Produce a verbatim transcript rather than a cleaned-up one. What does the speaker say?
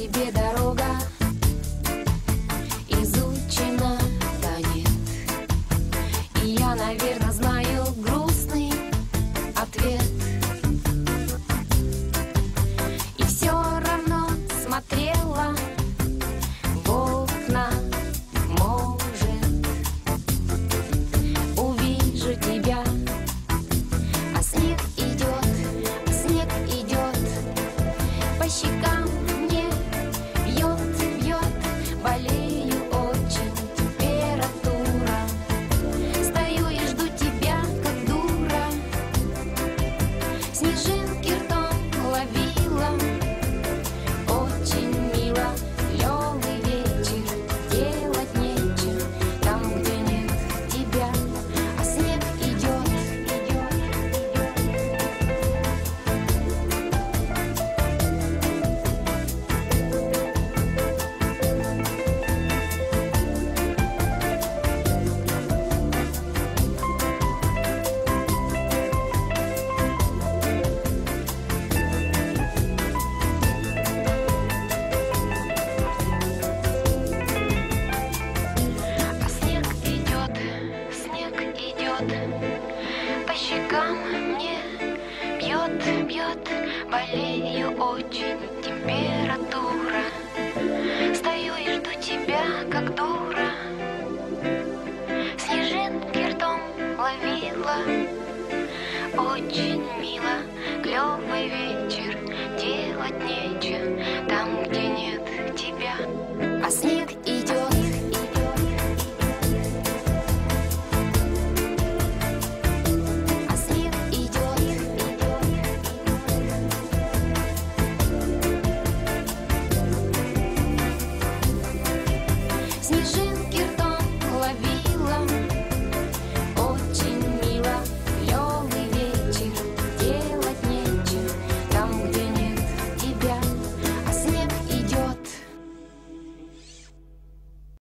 тебе дорога изучена, да нет. И я, наверное, знаю грустный ответ. И все равно смотрела в окна. Может, увижу тебя, а снег идет, снег идет по щекам мне, бьет, бьет, болею очень, температура. Стою и жду тебя, как дура, снежинки ртом ловила. Очень мило, лёгкий вечер, делать нечего там, где нет тебя, а снег идет, идет, а снег идет, снег идет по щекам мне, бьет, бьет, болею очень, температура. Стою и жду тебя, как дура, снежинки ртом ловила. Очень мило, клёвый вечер,